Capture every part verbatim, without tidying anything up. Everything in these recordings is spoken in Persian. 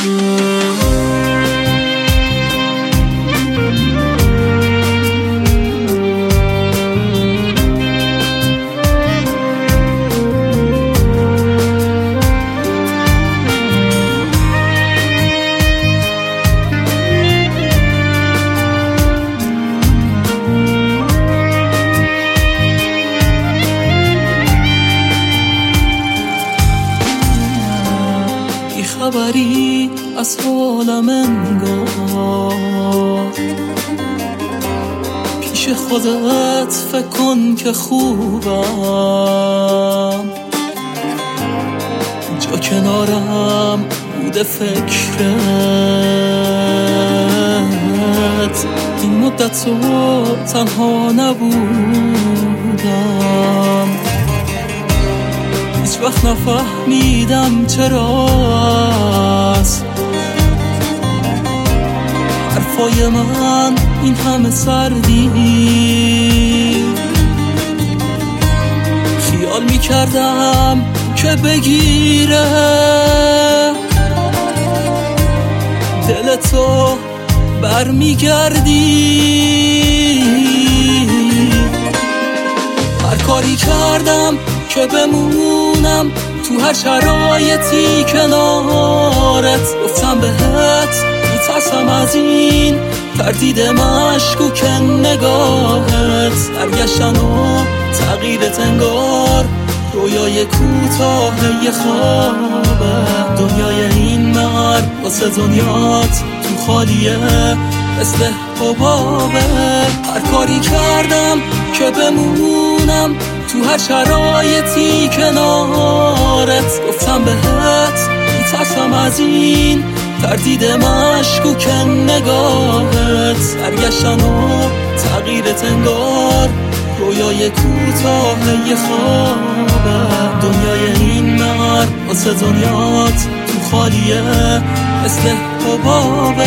خبری از حالم انگار، پیش خودت فکر کن که خوبم، جا کنارم بوده فکرت، این مدت تو تنها نبودم، هیچ وقت نفهمیدم چرا است حرفای من این همه سردی، خیال میکردم که بگیره دل تو برمیگردی، هر کاری کردم که بمونم تو هر شرایطی کنارت، گفتم بهت میترسم از این تردید مشکوک نگاهت، برگشتن و تغییرت انگار رویای کوتاه یه خوابه، دنیای این مرد واسه دنیات تو خالیه مثل حبابه، هر کاری کردم که بمونم تو هر شرایطی کنارت، گفتم بهت میترسم از این تردید مشکوک نگاهت، برگشتن و تغییرت انگار رویای کوتاه یه خوابه، دنیای این مرد واسه دنیات تو خالیه مثل حبابه.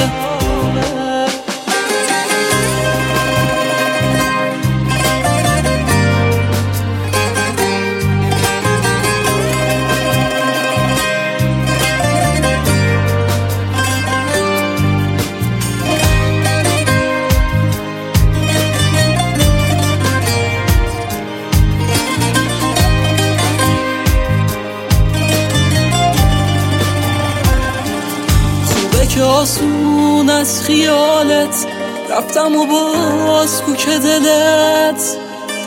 که آسون از خیالت رفتم و باز کوک دلت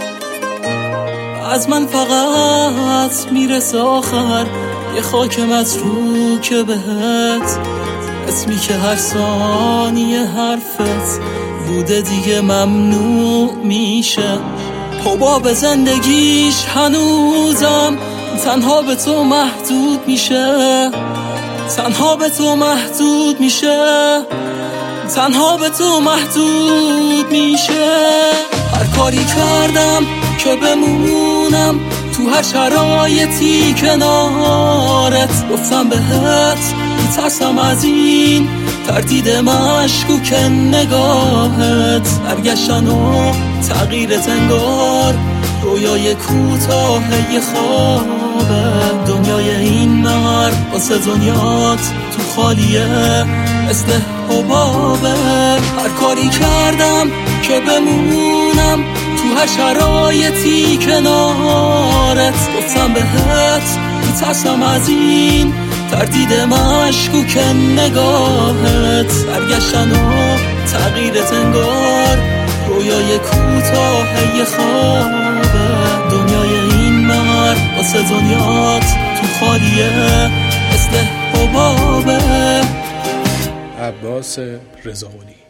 از من فقط میرسه آخر یه خاک متروک بهت، اسمی که هر ثانیه حرفت بوده دیگه ممنوع میشه، حباب زندگیش هنوزم تنها به تو محدود میشه، تنها به تو محدود میشه، تنها به تو محدود میشه، هر کاری کردم که بمونم تو هر شرایطی کنارت، گفتم بهت میترسم از این تردید مشکوک نگاهت، برگشتن و تغییرت انگار رویای کوتاه یه خوابه، دنیای این مرد واسه دنیات تو خالیه مثل حبابه، هر کاری کردم که بمونم تو هر شرایطی کنارت، گفتم بهت میترسم از این تردید مشکوک نگاهت، برگشتن و تغییرت انگار رویای کوتاه یه خوابه، دنیای این مرد واسه دنیات تو خالیه مثل حبابه. عباس رضاقلی.